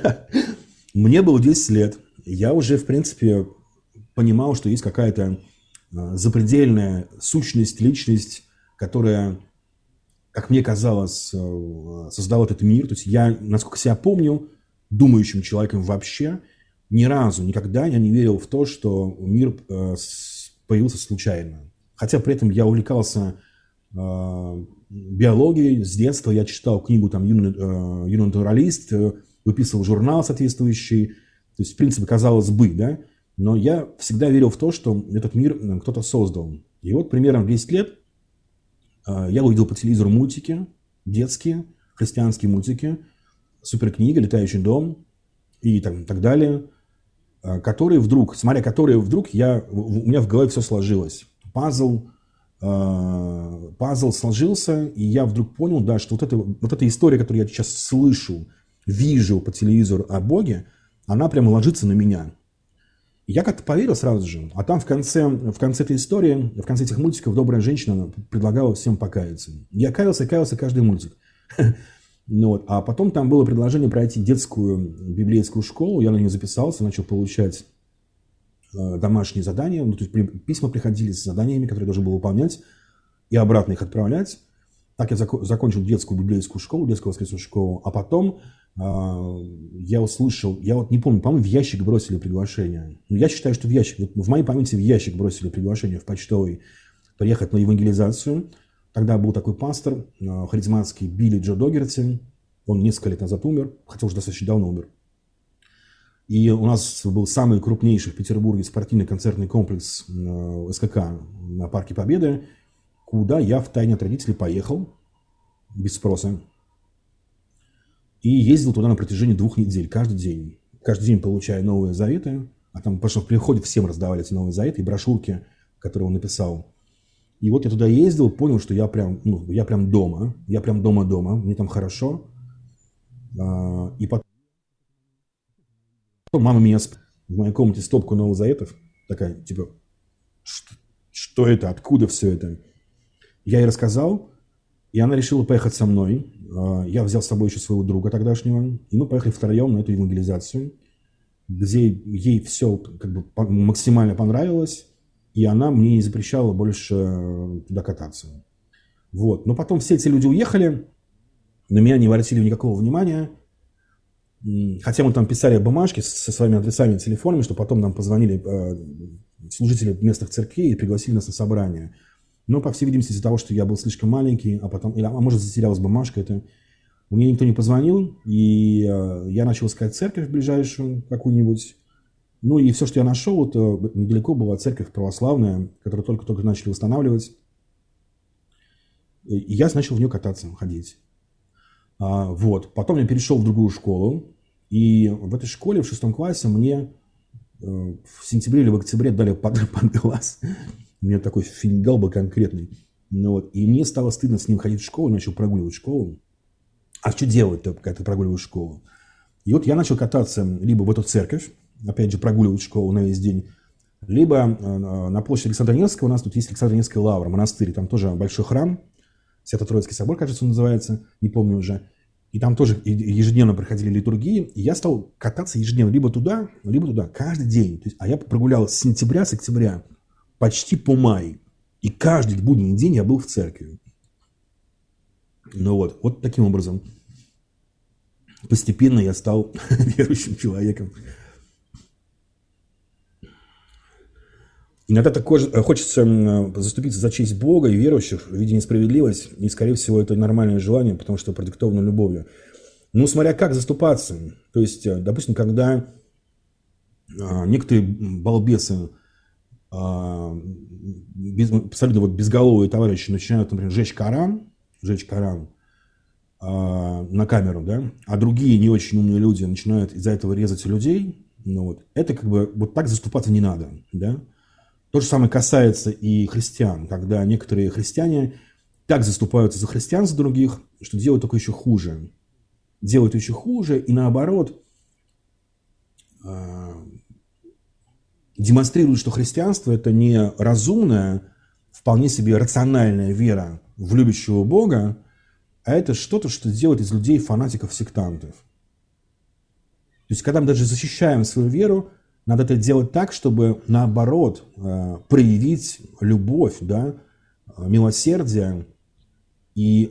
B: Мне было десять лет, я уже, в принципе, понимал, что есть какая-то а, запредельная сущность, личность, которая, как мне казалось, создал этот мир. То есть я, насколько себя помню, думающим человеком вообще, ни разу, никогда я не верил в то, что мир появился случайно. Хотя при этом я увлекался биологией с детства. Я читал книгу там, «Юный, юный натуралист», выписывал журнал соответствующий. То есть, в принципе, казалось бы, да. Но я всегда верил в то, что этот мир кто-то создал. И вот примерно в десять лет я увидел по телевизору мультики, детские, христианские мультики, суперкнига, «Летающий дом» и так, так далее, которые вдруг, смотря которые вдруг, я, у меня в голове все сложилось. Пазл, пазл сложился, и я вдруг понял, да, что вот эта, вот эта история, которую я сейчас слышу, вижу по телевизору о Боге, она прямо ложится на меня. Я как-то поверил сразу же, а там в конце, в конце этой истории, в конце этих мультиков добрая женщина предлагала всем покаяться. Я каялся, каялся каждый мультик. Ну, вот. А потом там было предложение пройти детскую библейскую школу, я на нее записался, начал получать э, домашние задания, ну, то есть письма приходили с заданиями, которые я должен был выполнять, и обратно их отправлять. Так я зак- закончил детскую библейскую школу, детскую воскресную школу, а потом я услышал, я вот не помню, по-моему, в ящик бросили приглашение. Но я считаю, что в ящик, вот в моей памяти в ящик бросили приглашение в почтовый приехать на евангелизацию. Тогда был такой пастор харизматский Билли Джо Догерти. Он несколько лет назад умер, хотя уже достаточно давно умер. И у нас был самый крупнейший в Петербурге спортивный концертный комплекс эс ка ка на Парке Победы, куда я втайне от родителей поехал без спроса. И ездил туда на протяжении двух недель, каждый день. Каждый день получая новые заветы. А там, потому что в приходе всем раздавали эти новые заветы и брошюрки, которые он написал. И вот я туда ездил, понял, что я прям, ну, я прям дома. Я прям дома-дома, мне там хорошо. И потом мама меня в моей комнате стопку новых заветов. Такая, типа, что, что это, откуда все это? Я ей рассказал. И она решила поехать со мной. Я взял с собой еще своего друга тогдашнего. И мы поехали втроем на эту евангелизацию, где ей все как бы максимально понравилось. И она мне не запрещала больше туда кататься. Вот. Но потом все эти люди уехали. На меня не обратили никакого внимания. Хотя мы там писали бумажки со своими адресами и телефонами, что потом нам позвонили служители местных церквей и пригласили нас на собрание. Но, по всей видимости, из-за того, что я был слишком маленький, а потом, или, а может, затерялась бумажка, это мне никто не позвонил, и э, я начал искать церковь ближайшую какую-нибудь. Ну, и все, что я нашел, это недалеко была церковь православная, которую только-только начали восстанавливать. И я начал в нее кататься, ходить. А, вот. Потом я перешел в другую школу, И в этой школе в шестом классе мне в сентябре или в октябре дали под, под глаз. У меня такой фингал был конкретный. Ну, вот. И мне стало стыдно с ним ходить в школу, начал прогуливать школу. А что делать-то, когда ты прогуливаешь школу? И вот я начал кататься либо в эту церковь, опять же, прогуливать школу на весь день, либо на площади Александра Невского. У нас тут есть Александра Невская лавра, монастырь. Там тоже большой храм. Свято-Троицкий собор, кажется, он называется. Не помню уже. И там тоже ежедневно проходили литургии. И я стал кататься ежедневно либо туда, либо туда. Каждый день. То есть, а я прогулял с сентября, с октября почти по май. И каждый будний день я был в церкви. Ну вот. Вот таким образом. Постепенно я стал верующим человеком. Иногда такое хочется заступиться за честь Бога и верующих, видя несправедливость, и, скорее всего, это нормальное желание, потому что продиктовано любовью. Ну, смотря как заступаться. То есть, допустим, когда некоторые балбесы, абсолютно вот безголовые товарищи начинают, например, жечь Коран, жечь Коран на камеру, да, а другие не очень умные люди начинают из-за этого резать людей, ну, вот, это как бы вот так заступаться не надо, да. То же самое касается и христиан, когда некоторые христиане так заступаются за христиан, за других, что делают только еще хуже. Делают еще хуже и наоборот демонстрируют, что христианство это не разумная, вполне себе рациональная вера в любящего Бога, а это что-то, что делает из людей фанатиков, сектантов. То есть, когда мы даже защищаем свою веру, надо это делать так, чтобы, наоборот, проявить любовь, да, милосердие и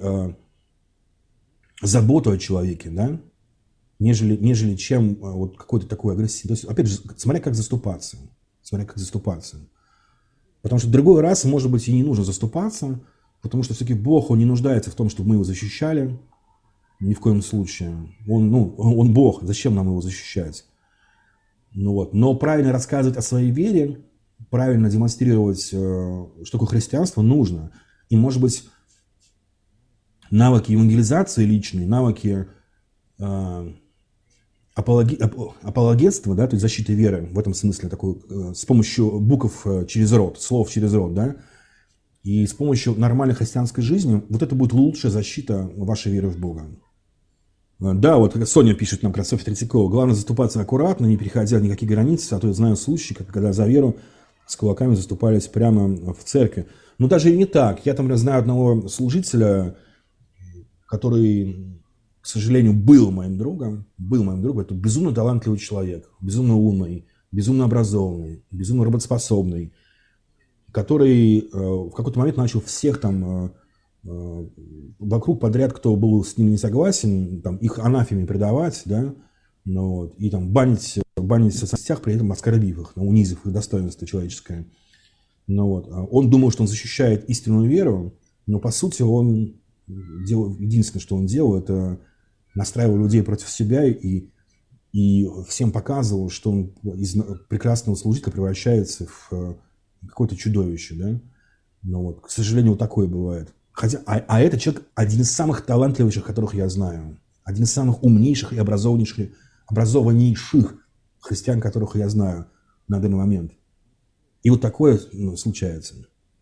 B: заботу о человеке, да, нежели, нежели чем вот какой-то такой агрессии. То есть, опять же, смотря как заступаться. Смотря как заступаться. Потому что в другой раз, может быть, и не нужно заступаться, потому что все-таки Бог, Он не нуждается в том, чтобы мы Его защищали. Ни в коем случае. Он, ну, он Бог, зачем нам Его защищать? Ну вот. Но правильно рассказывать о своей вере, правильно демонстрировать, что такое христианство, нужно. И, может быть, навыки евангелизации личные, навыки э, апологи, апологетства, да, то есть защиты веры, в этом смысле, такой, э, с помощью букв через рот, слов через рот, да, и с помощью нормальной христианской жизни, вот это будет лучшая защита вашей веры в Бога. Да, вот Соня пишет нам, Красофья Третьякова, главное заступаться аккуратно, не переходя никакие границы, а то я знаю случаи, когда за веру с кулаками заступались прямо в церкви. Но даже и не так. Я там знаю одного служителя, который, к сожалению, был моим другом, был моим другом, это безумно талантливый человек, безумно умный, безумно образованный, безумно работоспособный, который в какой-то момент начал всех там вокруг подряд, кто был с ним не согласен, там, их анафеме предавать, да, ну, вот, и там банить, банить в соцсетях, при этом оскорбив их, ну, унизив их достоинство человеческое. Ну, вот. Он думал, что он защищает истинную веру, но по сути он делал, единственное, что он делал, это настраивал людей против себя и, и всем показывал, что он из прекрасного служителя превращается в какое-то чудовище. Да? Ну, вот. К сожалению, вот такое бывает. Хотя, а, а этот человек один из самых талантливейших, которых я знаю. Один из самых умнейших и образованнейших, образованнейших христиан, которых я знаю на данный момент. И вот такое, ну, случается.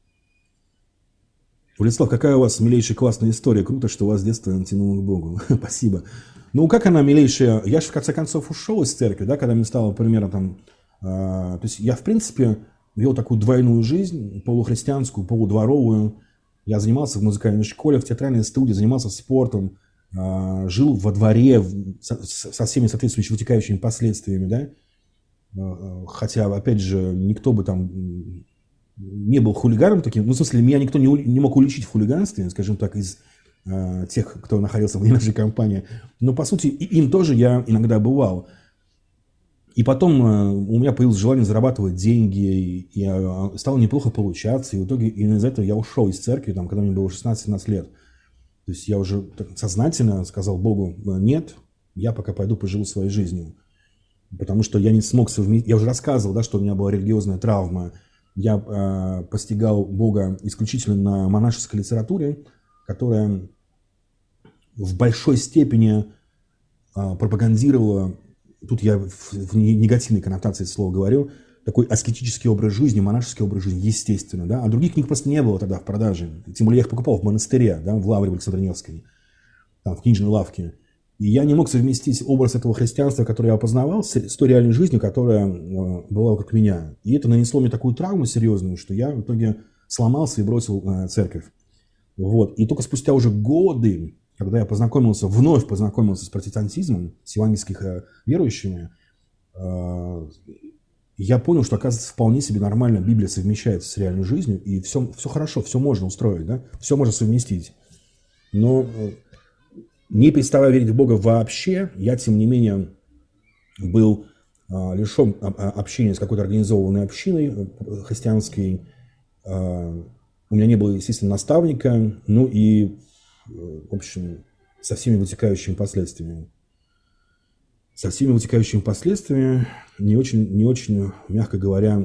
B: Владислав, какая у вас милейшая классная история. Круто, что вас с детства тянуло к Богу. Спасибо. Ну, как она милейшая? Я же, в конце концов, ушел из церкви, да, когда мне стало примерно там... Э, то есть я, в принципе, вел такую двойную жизнь, полухристианскую, полудворовую. Я занимался в музыкальной школе, в театральной студии, занимался спортом, э, жил во дворе со, со всеми соответствующими вытекающими последствиями, да. Э, хотя, опять же, никто бы там не был хулиганом таким. Ну, в смысле, меня никто не, не мог уличить в хулиганстве, скажем так, из э, тех, кто находился в нашей компании. Но, по сути, им тоже я иногда бывал. И потом у меня появилось желание зарабатывать деньги, и стало неплохо получаться, и в итоге из-за этого я ушел из церкви, там, когда мне было шестнадцать-семнадцать лет. То есть я уже сознательно сказал Богу: нет, я пока пойду поживу своей жизнью. Потому что я не смог совместить, я уже рассказывал, да, что у меня была религиозная травма, я э, постигал Бога исключительно на монашеской литературе, которая в большой степени пропагандировала, тут я в негативной коннотации это слово говорю, такой аскетический образ жизни, монашеский образ жизни, естественно, да, а других книг просто не было тогда в продаже, тем более я их покупал в монастыре, да, в Лавре в Александре-Невской, там, в книжной лавке, и я не мог совместить образ этого христианства, которое я опознавал, с, с той реальной жизнью, которая э, была вокруг меня, и это нанесло мне такую травму серьезную, что я в итоге сломался и бросил э, церковь, вот, и только спустя уже годы, когда я познакомился, вновь познакомился с протестантизмом, с евангельскими э, верующими, э, я понял, что, оказывается, вполне себе нормально Библия совмещается с реальной жизнью, и все, все хорошо, все можно устроить, да? Все можно совместить. Но не переставая верить в Бога вообще, я, тем не менее, был а, лишен а, общения с какой-то организованной общиной христианской. А, у меня не было, естественно, наставника, ну и, в общем, со всеми вытекающими последствиями. Со всеми вытекающими последствиями, не очень, не очень, мягко говоря,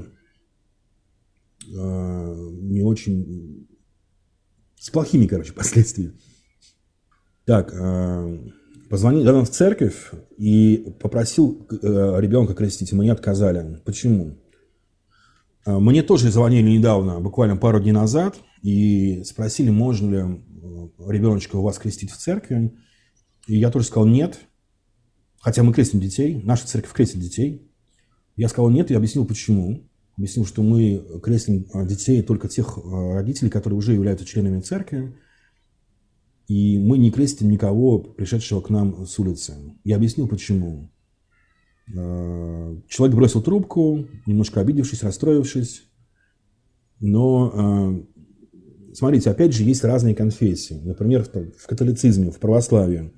B: не очень, с плохими, короче, последствиями. Так, позвонил рядом в церковь и попросил ребенка крестить, мне отказали. Почему? Мне тоже звонили недавно, буквально пару дней назад, и спросили, можно ли ребеночка у вас крестить в церкви. И я тоже сказал нет. Хотя мы крестим детей, наша церковь крестит детей. Я сказал нет и объяснил почему. Объяснил, что мы крестим детей только тех родителей, которые уже являются членами церкви. И мы не крестим никого, пришедшего к нам с улицы. Я объяснил почему. Человек бросил трубку, немножко обидевшись, расстроившись. Но, смотрите, опять же, есть разные конфессии. Например, в католицизме, в православии.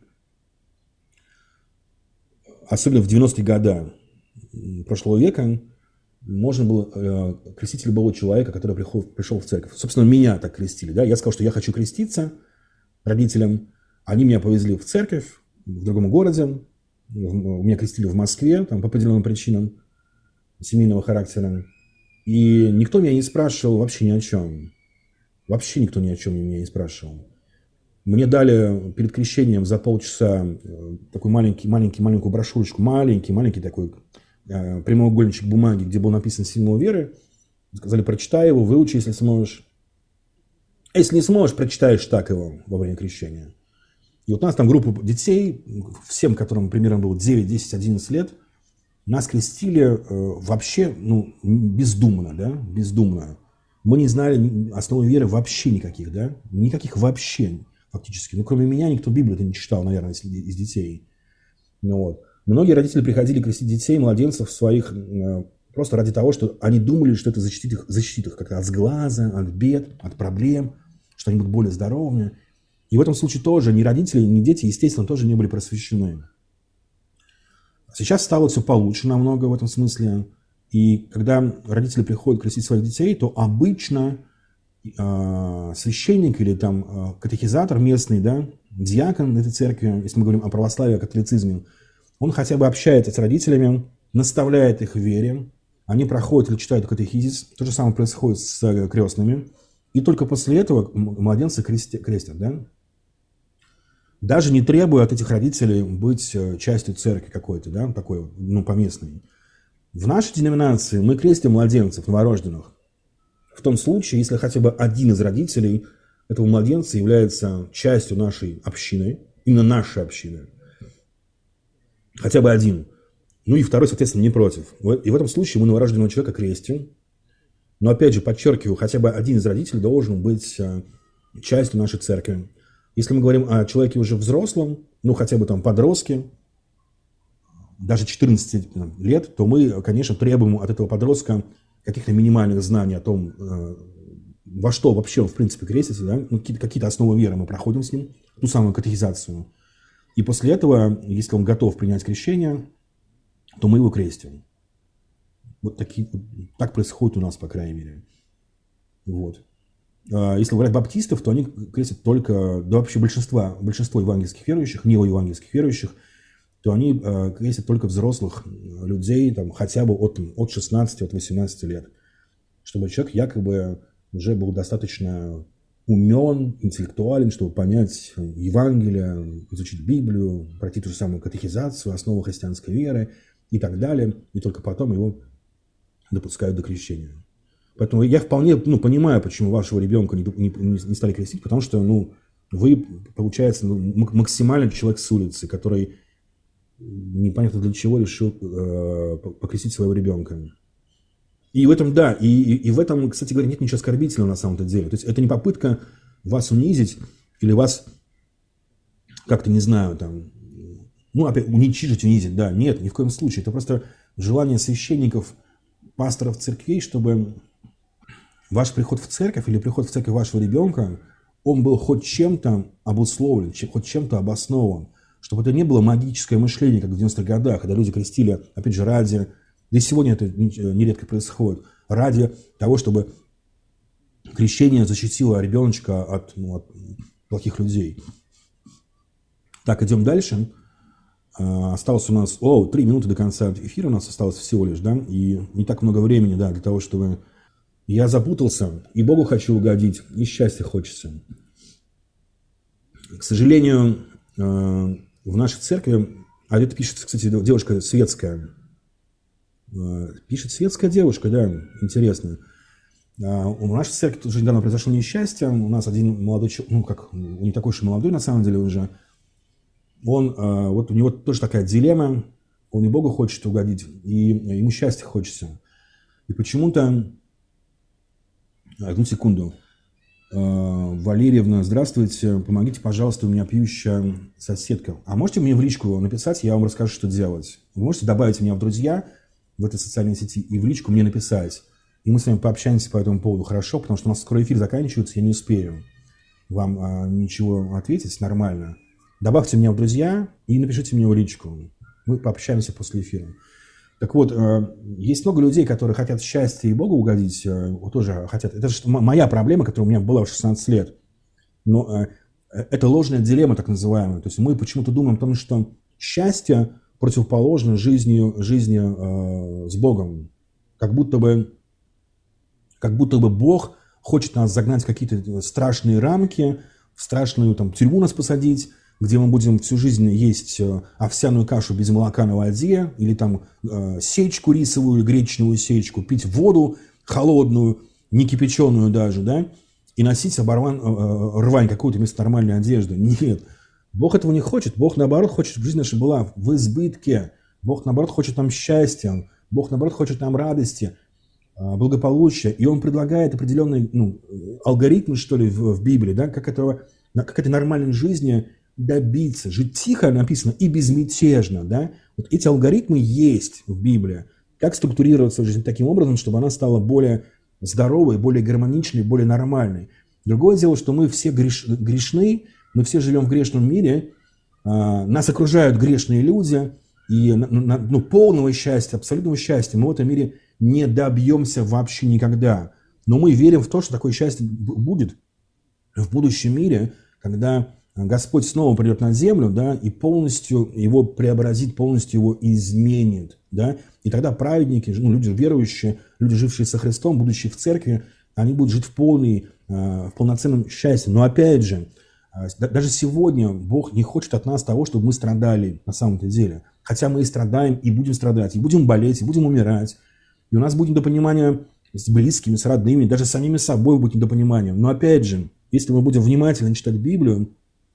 B: Особенно в девяностые годы прошлого века можно было крестить любого человека, который пришел в церковь. Собственно, меня так крестили. Да? Я сказал, что я хочу креститься родителям. Они меня повезли в церковь в другом городе. Меня крестили в Москве там, по определенным причинам семейного характера. И никто меня не спрашивал вообще ни о чем. Вообще никто ни о чем меня не спрашивал. Мне дали перед крещением за полчаса такую маленький, маленький, маленькую брошюрочку, маленький, маленький такой э, прямоугольничек бумаги, где был написан символ веры. Сказали, прочитай его, выучи, если сможешь. Если не сможешь, прочитаешь так его во время крещения. И вот у нас там группа детей, всем, которым примерно было девять, десять, одиннадцать лет, нас крестили э, вообще ну, бездумно, да, бездумно. Мы не знали основы веры вообще никаких, да, никаких вообще. Фактически. Ну, кроме меня, никто Библию-то не читал, наверное, из, из детей. Ну, вот. Многие родители приходили крестить детей, младенцев своих, э, просто ради того, что они думали, что это защитит их, защитит их как-то от сглаза, от бед, от проблем, что они будут более здоровыми. И в этом случае тоже ни родители, ни дети, естественно, тоже не были просвещены. Сейчас стало все получше намного в этом смысле. И когда родители приходят крестить своих детей, то обычно священник или там катехизатор местный, да, диакон этой церкви, если мы говорим о православии, о католицизме, он хотя бы общается с родителями, наставляет их в вере, они проходят или читают катехизис, то же самое происходит с крестными, и только после этого младенцы крестят, крестят, да? Даже не требуя от этих родителей быть частью церкви какой-то, да, такой, ну, поместной. В нашей деноминации мы крестим младенцев, новорожденных, в том случае, если хотя бы один из родителей этого младенца является частью нашей общины, именно нашей общины. Хотя бы один. Ну и второй, соответственно, не против. И в этом случае мы новорожденного человека крестим. Но опять же, подчеркиваю, хотя бы один из родителей должен быть частью нашей церкви. Если мы говорим о человеке уже взрослом, ну хотя бы там подростке, даже четырнадцати лет, то мы, конечно, требуем от этого подростка каких-то минимальных знаний о том, во что вообще он в принципе крестится, да? Ну, какие-то, какие-то основы веры мы проходим с ним, ту самую катехизацию. И после этого, если он готов принять крещение, то мы его крестим. Вот такие, так происходит у нас, по крайней мере. Вот. Если говорить баптистов, то они крестят только, да вообще большинство, большинство евангельских верующих, неоевангельских верующих, то они э, крестят только взрослых людей, там, хотя бы от, от шестнадцати, от восемнадцати лет. Чтобы человек якобы уже был достаточно умен, интеллектуален, чтобы понять Евангелие, изучить Библию, пройти ту же самую катехизацию, основы христианской веры и так далее. И только потом его допускают до крещения. Поэтому я вполне ну, понимаю, почему вашего ребенка не, не, не стали крестить, потому что ну, вы, получается, ну, максимально человек с улицы, который непонятно для чего решил э, покрестить своего ребенка. И в этом, да, и, и, и в этом, кстати говоря, нет ничего оскорбительного на самом-то деле. То есть это не попытка вас унизить или вас как-то, не знаю, там, ну, опять уничижить, унизить, да, нет, ни в коем случае. Это просто желание священников, пасторов церквей, чтобы ваш приход в церковь или приход в церковь вашего ребенка, он был хоть чем-то обусловлен, хоть чем-то обоснован. Чтобы это не было магическое мышление, как в девяностых годах, когда люди крестили, опять же, ради... Да и сегодня это нередко происходит. Ради того, чтобы крещение защитило ребеночка от, ну, от плохих людей. Так, идем дальше. Осталось у нас... О, три минуты до конца эфира у нас осталось всего лишь, да? И не так много времени, да, для того, чтобы... Я запутался, и Богу хочу угодить, и счастья хочется. К сожалению, в нашей церкви... А это пишет, кстати, девушка светская... Пишет светская девушка, да, интересно. У нашей церкви тоже недавно произошло несчастье. У нас один молодой человек, ну, как, не такой уж и молодой, на самом деле, уже. Он, вот у него тоже такая дилемма. Он и Богу хочет угодить, и ему счастья хочется. И почему-то... Одну секунду. Валерьевна, здравствуйте. Помогите, пожалуйста, у меня пьющая соседка. А можете мне в личку написать, я вам расскажу, что делать. Вы можете добавить меня в друзья в этой социальной сети и в личку мне написать. И мы с вами пообщаемся по этому поводу, хорошо? Потому что у нас скоро эфир заканчивается, я не успею вам а, ничего ответить нормально. Добавьте меня в друзья и напишите мне в личку. Мы пообщаемся после эфира. Так вот, а, есть много людей, которые хотят счастья и Богу угодить, а, тоже хотят. Это же моя проблема, которая у меня была в шестнадцать лет. Но а, это ложная дилемма, так называемая. То есть мы почему-то думаем о том, что счастье противоположно жизни, жизни э, с Богом. Как будто бы, как будто бы Бог хочет нас загнать в какие-то страшные рамки, в страшную там, тюрьму нас посадить, где мы будем всю жизнь есть овсяную кашу без молока на воде, или там э, сечку рисовую, гречневую сечку, пить воду холодную, не кипяченую даже, да, и носить оборван, э, рвань какую-то вместо нормальной одежды. Нет. Бог этого не хочет. Бог, наоборот, хочет, чтобы жизнь наша была в избытке. Бог, наоборот, хочет нам счастья. Бог, наоборот, хочет нам радости, благополучия. И Он предлагает определенные ну, алгоритмы, что ли, в, в Библии, да, как, этого, как этой нормальной жизни добиться. Жить тихо написано и безмятежно. Да? Вот эти алгоритмы есть в Библии. Как структурировать свою жизнь таким образом, чтобы она стала более здоровой, более гармоничной, более нормальной. Другое дело, что мы все греш, грешны, мы все живем в грешном мире, нас окружают грешные люди, и ну, полного счастья, абсолютного счастья мы в этом мире не добьемся вообще никогда. Но мы верим в то, что такое счастье будет в будущем мире, когда Господь снова придет на землю, да, и полностью его преобразит, полностью его изменит. Да? И тогда праведники, ну, люди верующие, люди, жившие со Христом, будучи в церкви, они будут жить в, полной, в полноценном счастье. Но опять же, даже сегодня Бог не хочет от нас того, чтобы мы страдали на самом-то деле. Хотя мы и страдаем, и будем страдать, и будем болеть, и будем умирать. И у нас будет недопонимание с близкими, с родными, даже с самими собой будет недопонимание. Но опять же, если мы будем внимательно читать Библию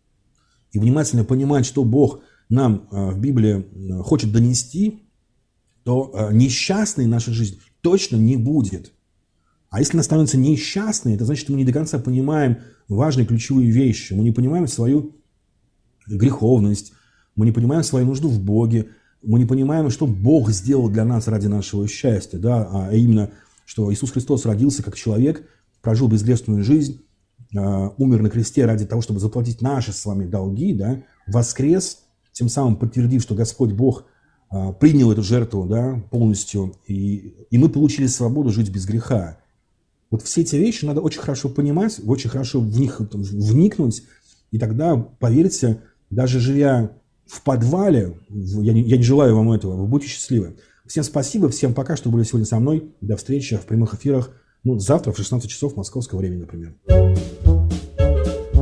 B: и внимательно понимать, что Бог нам в Библии хочет донести, то несчастной наша жизнь точно не будет. А если она становится несчастной, это значит, что мы не до конца понимаем важные ключевые вещи. Мы не понимаем свою греховность, мы не понимаем свою нужду в Боге, мы не понимаем, что Бог сделал для нас ради нашего счастья. Да? А именно, что Иисус Христос родился как человек, прожил безгрешную жизнь, умер на кресте ради того, чтобы заплатить наши с вами долги, да? Воскрес, тем самым подтвердив, что Господь Бог принял эту жертву, да, полностью, и, и мы получили свободу жить без греха. Вот все эти вещи надо очень хорошо понимать, очень хорошо в них вникнуть, и тогда, поверьте, даже живя в подвале, я не, я не желаю вам этого, вы будете счастливы. Всем спасибо, всем пока, что были сегодня со мной. До встречи в прямых эфирах, ну, завтра в шестнадцать часов московского времени, например.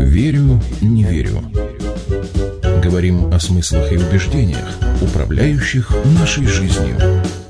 A: Верю, не верю. Говорим о смыслах и убеждениях, управляющих нашей жизнью.